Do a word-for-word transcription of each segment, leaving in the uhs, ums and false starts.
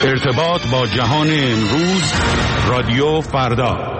ارتباط با جهان امروز، رادیو فردا.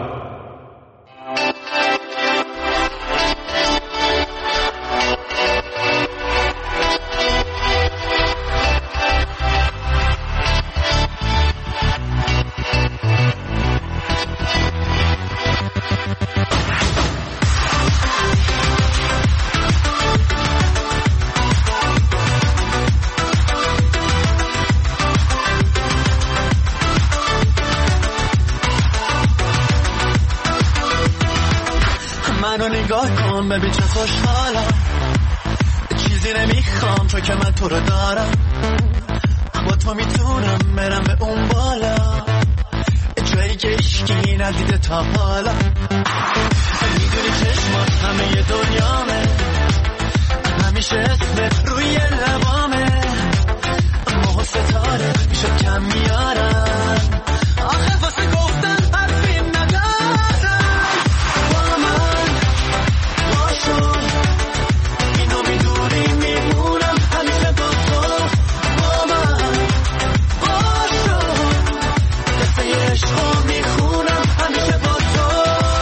منو نگاه کن ببین چه خوشحالم، چیزی نمیخوام تو که من تو رو دارم. با تو میتونم برم به اون بالا، جایی که عشقی ندیده تا حالا. میدونی چشمات همه دنیامه، همیشه اسمت روی لبامه. ماه و ستاره میشه کم میارم، آخه واسه گفتن حرفی ندارم. با من باشو، اینو میدونی میمونم همیشه با تو. با من باشو، قصه عشقو میخونم همیشه با تو.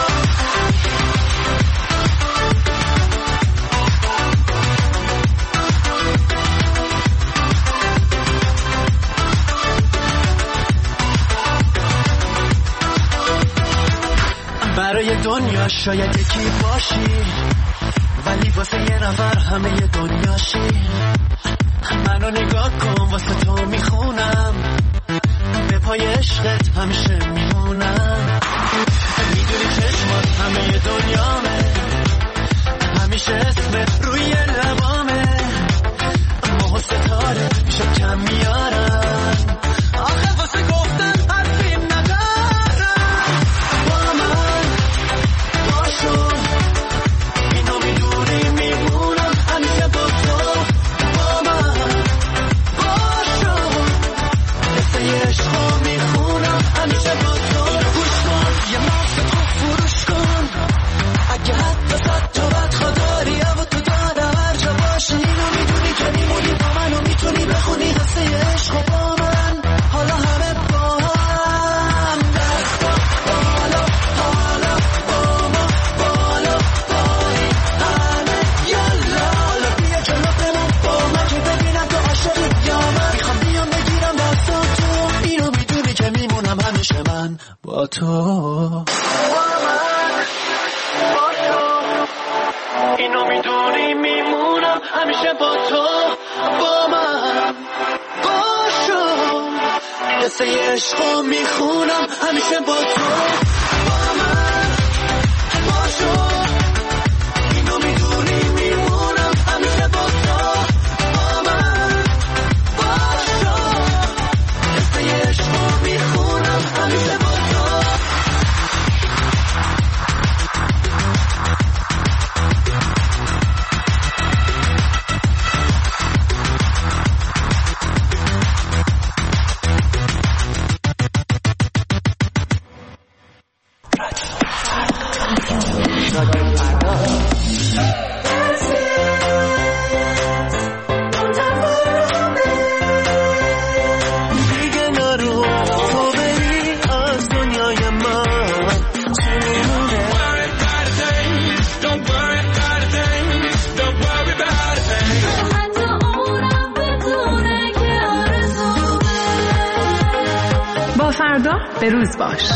برای دنیا شاید یکی باشی، ولی واسه یه نفر همه ی دنیاشی. منو نگاه کن واسه تو میخونم، به پای عشقت همیشه میمونم. میدونی چشمات همه ی دنیامه، همیشه اسمت روی لبامه. ماه و ستاره میشه کم میارم، آخه واسه گفتن حرفی ندارم. با من باشو، اینو میدونی میمونم همیشه با تو. با من باشو، قصه عشقو میخونم همیشه با تو. گوش کن یه مفت خوب فروش کن، اگه حتی صد تا بدخوا داری و تو دارم هر جا باشی. اینو میدونی که میمونی با من و میتونی بخونی قصه عشقو با من. حالا همه با هم دستا بالا، حالا با ما بالا پایین همه یالا. حالا بیا جلو بمون با من که ببینم تو عاشقی یا من. میخوام بیام بگیرم دستا تو، اینو میدونی که میمونم همیشه من با تو. اینو میدونی میمونم همیشه با تو. با من باشو، قصه عشقو میخونم همیشه با تو. با من باشو، اینو میدونی میمونم همیشه با تو. با من باشو، قصه عشقو میخونم همیشه با تو. با فردا به روز باش.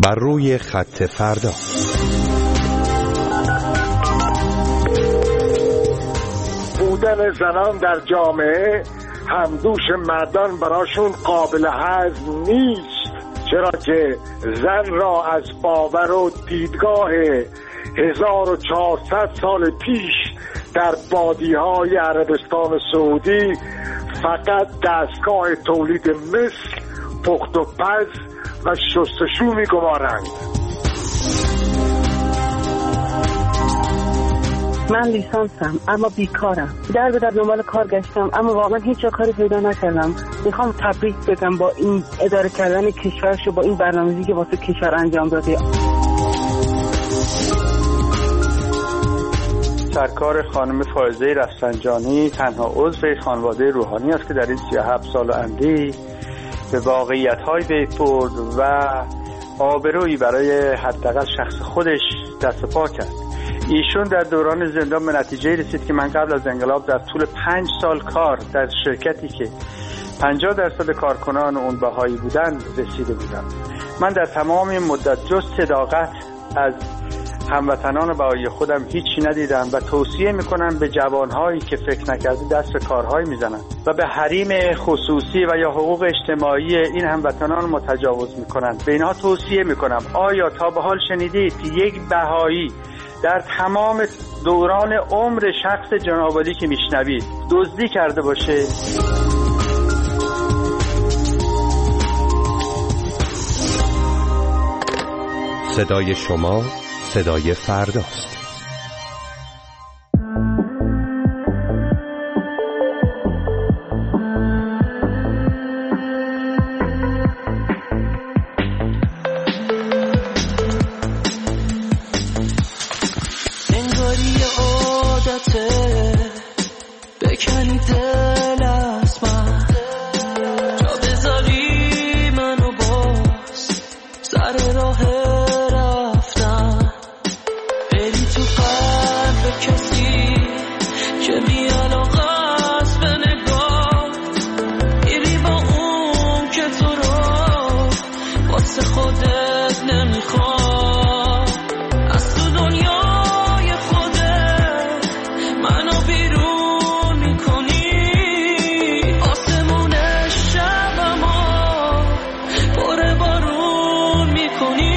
بر روی خط فردا. بودن زنان در جامعه همدوش مردان براشون قابل هضم نیست، چرا که زن را از باور و دیدگاه هزار و چهارصد سال پیش در بادی‌های عربستان سعودی فقط دستگاه تولید مثل، پخت و پز و شستشو می‌گمارند. من لیسانسم اما بیکارم، در به در دنبال کار گشتم اما واقعا هیچ جا کاری پیدا نکردم. میخوام تبریک بگم با این اداره کردن کشورش و با این برنامه‌ریزی که واسه کشور انجام داده. سرکار خانم فائزه رفسنجانی تنها عضو خانواده روحانی است که در این سی و هفت سال اندی به واقعیت‌های پی برد و آبرویی برای حداقل شخص خودش دست پا کرد. ایشون در دوران زندان به نتیجه رسید که من قبل از انقلاب در طول پنج سال کار در شرکتی که پنجاه درصد کارکنان اون بهایی بودن رسیده بودم. من در تمام این مدت جز صداقت از هموطنان بهایی خودم هیچی ندیدم و توصیه میکنم به جوانهایی که فکر نکرده دست به کارهای میزنن و به حریم خصوصی و یا حقوق اجتماعی این هموطنان متجاوز میکنن، به اینها توصیه میکنم آیا تا به حال شنیدید که یک بهایی در تمام دوران عمر شخص جنابعالی که میشنوید دزدی کرده باشه؟ صدای شما صدای فرداست. انگاری عادته بکنی دل از من، جا بذاری منو باز سر راه رفتن، بری تو قلب کسی که بی علاقه است به نگاه، میری با اون که تو رو واسه خودت نمیخواد، از تو دنیای خودت منو بیرون میکنی، آسمون شبمو پر بارون میکنی.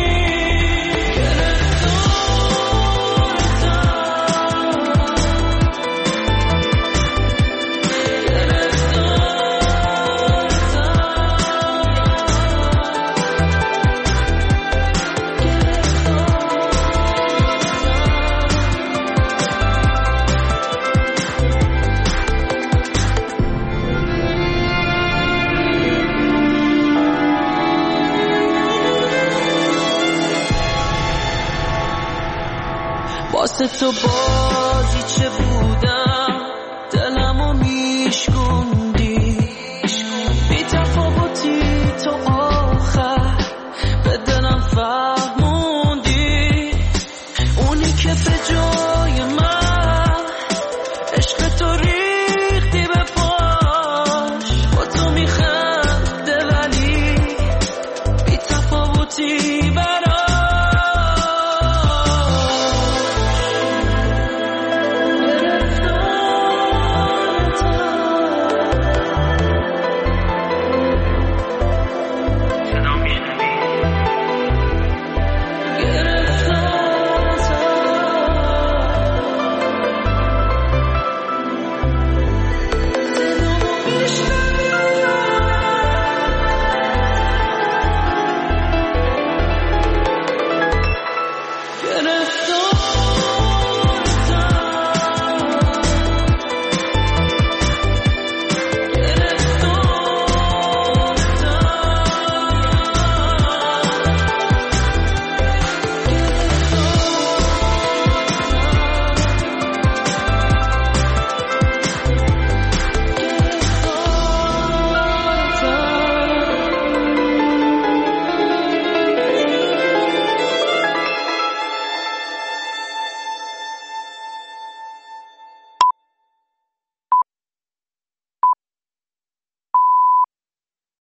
واسه تو بازی چه بودم دلمو میشکوندی، بی تفاوتی تو